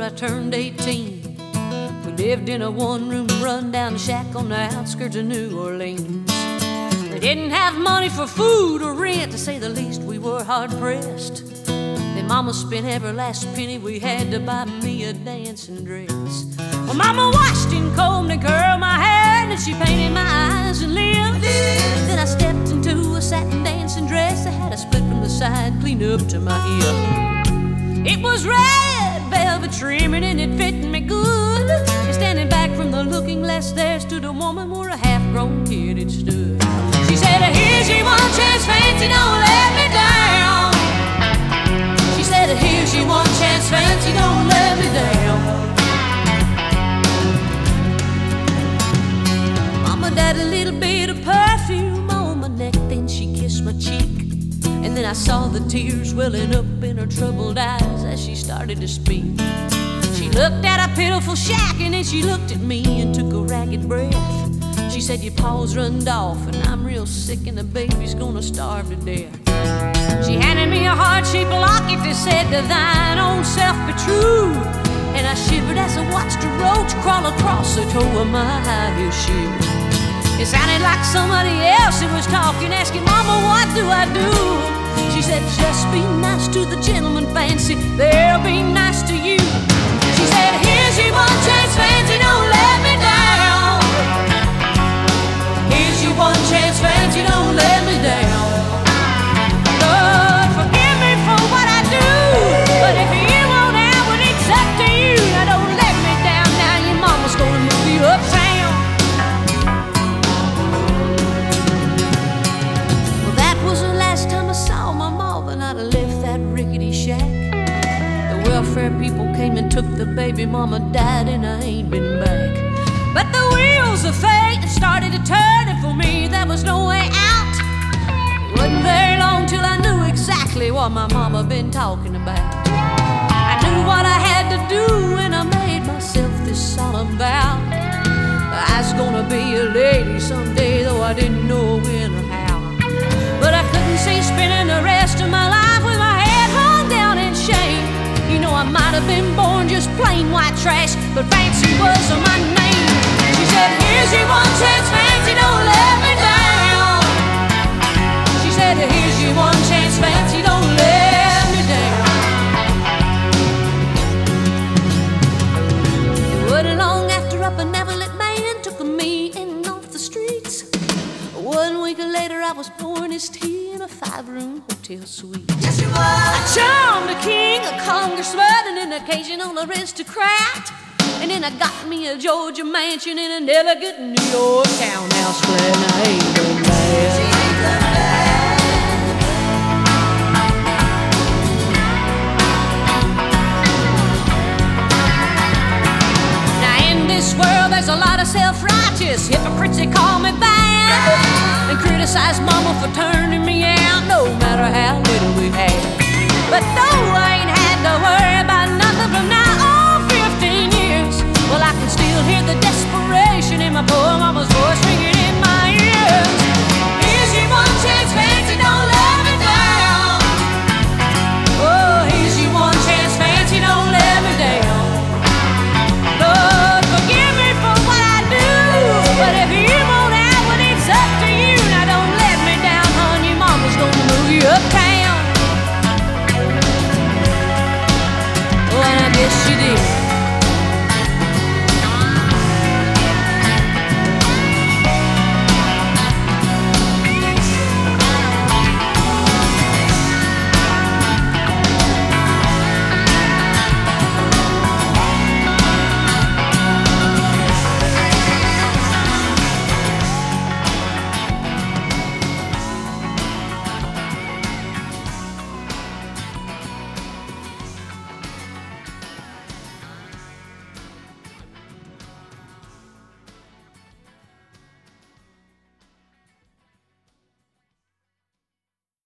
I turned 18. We lived in a one-room run-down shack on the outskirts of New Orleans. We didn't have money for food or rent, to say the least. We were hard-pressed. Then Mama spent every last penny we had to buy me a dancing dress. Well, Mama washed and combed and curled my hair, and she painted my eyes and lips. Then I stepped into a satin dancing dress that had a split from the side clean up to my hip. It was red velvet trimming and it fit me good. And standing back from the looking glass there stood a woman where a half-grown kid had stood. She said, "Here's your one chance, fancy, don't let me down." She said, "Here's your one chance, fancy, don't let me down." Mama died a little bit of perfume on my neck, then she kissed my cheek. And then I saw the tears welling up in her troubled eyes as she started to speak. She looked at a pitiful shack and then she looked at me and took a ragged breath. She said, "Your pa's runned off and I'm real sick and the baby's gonna starve to death." She handed me a heart-shaped locket that said, "To thine own self be true." And I shivered as I watched a roach crawl across the toe of my high heel shoe. It sounded like somebody else who was talking, asking, "Mama, what do I do?" She said, "Just be nice to the gentleman, fancy, they'll be nice to you." She said, "Here's your one chance, fancy, don't let me down. Here's your one chance, fancy, don't let me down. Lord, forgive me for what I do, but if you won't have it, it's up to you. Now don't let me down, now your mama's gonna move you uptown." Welfare people came and took the baby, Mama died and I ain't been back. But the wheels of fate started to turn, and for me there was no way out. It wasn't very long till I knew exactly what my mama been talking about. I knew what I had to do and I made myself this solemn vow. I was gonna be a lady someday, though I didn't know when or how. But I couldn't see spending the rest of my life with my head hung down in shame. You know, I might have been born just plain white trash, but fancy was my name. She said, "Here's your one chance, fancy, don't let me down." She said, "Here's your one chance, fancy, don't let me down." It wasn't long after a benevolent man took me in off the streets. 1 week later I was pouring his tea in a 5-room hotel suite. Yes, you were. I charmed a king, a congressman, and an occasional aristocrat. And then I got me a Georgia mansion in an elegant New York townhouse flat. And I ain't been mad. She ain't been mad. Now in this world there's a lot of self-righteous hypocrites that call me bad and criticize Mama for turning me out, no matter how little we had. But though I ain't had to worry about nothing from now on 15 years, well, I can still hear the desperation in my poor mama's voice ringing in my ears. Here's your one chance, fancy, don't let me down. Oh, here's your one chance, fancy, don't let me down. Lord, forgive me for what I do, but if you won't have it, it's up to you. Now don't let me down, hon, your mama's gonna move you uptown. Oh, and I guess she did.